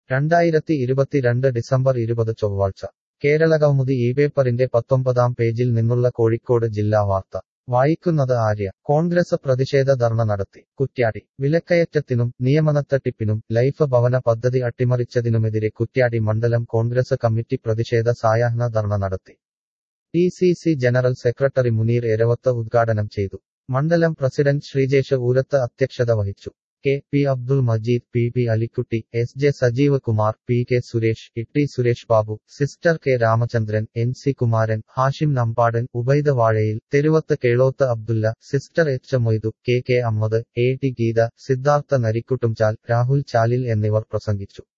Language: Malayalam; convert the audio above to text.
2022 ഡിസംബർ 20 ചൊവ്വാഴ്ച കേരളകൗമുദി പേപ്പറിന്റെ 19-ാം പേജിൽ നിന്നുള്ള കോഴിക്കോട് ജില്ലാ വാർത്ത വായിക്കുന്നത് ആര്യ. കോൺഗ്രസ് പ്രതിഷേധ ധർണ നടത്തി. കുറ്റ്യാടി. വിലക്കയറ്റത്തിനും നിയമനത്തട്ടിപ്പിനും ലൈഫ് ഭവന പദ്ധതി അട്ടിമറിച്ചതിനുമെതിരെ കുറ്റ്യാടി മണ്ഡലം കോൺഗ്രസ് കമ്മിറ്റി പ്രതിഷേധ സായാഹ്ന ധർണ നടത്തി. DCC general secretary Muneer Eravath ഉദ്ഘാടനം ചെയ്തു. മണ്ഡലം പ്രസിഡന്റ് ശ്രീജേഷ് ഊരത്ത് അധ്യക്ഷത വഹിച്ചു. K.P. Abdul Majeed, P.P. Alikutty, S.J. Sajeev Kumar, P.K. Suresh, T. Suresh Babu, sister K. Ramachandran, N.C. Kumaran, Hashim Nampadan, Ubaid Vazhayil, Theruvath Keloth Abdulla, sister H. Moithu, K. Ahammed, A.T. Geetha, Siddhartha Narikkuttumchal, Rahul Chalil എന്നിവർ പ്രസംഗിച്ചു.